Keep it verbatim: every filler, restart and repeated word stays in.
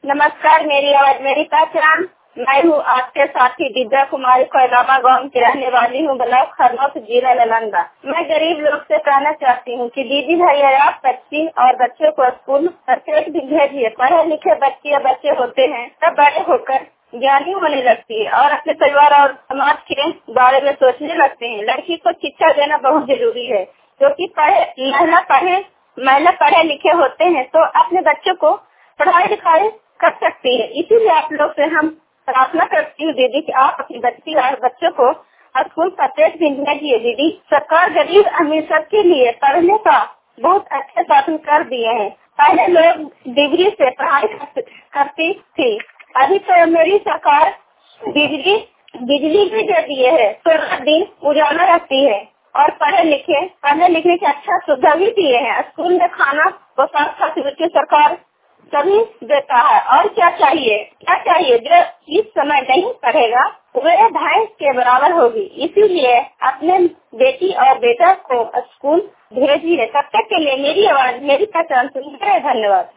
नमस्कार, मेरी आवाज मेरी पहचान। मैं हूँ आपके साथी दिव्या कुमारी कोयलामा गाँव की रहने वाली हूँ, ब्लॉक खरनौत, जिला नालंदा। मैं गरीब लोग से कहना चाहती हूँ कि दीदी भैया आप बच्ची और बच्चों को स्कूल प्रत्येक दिन भेजिए। पढ़े लिखे बच्चे या बच्चे होते हैं तब बड़े होकर ज्ञानी होने लगती है और अपने परिवार और समाज के बारे में सोचने लगते हैं। लड़की को शिक्षा देना बहुत जरूरी है, क्योंकि पढ़े महिला पढ़े महिला पढ़े लिखे होते हैं तो अपने बच्चों को पढ़ाई लिखाई कर सकती है। इसीलिए आप लोग से हम प्रार्थना करती हूँ दीदी कि आप अपनी बच्ची और बच्चों को स्कूल प्रत्येक दिन भेजिए। दीदी, सरकार गरीब अमीर सबके लिए पढ़ने का बहुत अच्छे साधन कर दिए हैं। पहले लोग डिग्री से पढ़ाई करती थी, अभी तो मेरी सरकार बिजली बिजली भी दे दिए है, पूरा दिन उजाला रहती है और पढ़े लिखे पढ़ने लिखने की अच्छा सुविधा भी दिए हैं। स्कूल में खाना पोशाक फैसिलिटी सरकार सभी देता है। और क्या चाहिए क्या चाहिए जो इस समय नहीं पढ़ेगा वह भैंस के बराबर होगी। इसीलिए अपने बेटी और बेटा को स्कूल भेजिए। तब तक के लिए मेरी आवाज मेरी पहचान सुनिए। धन्यवाद।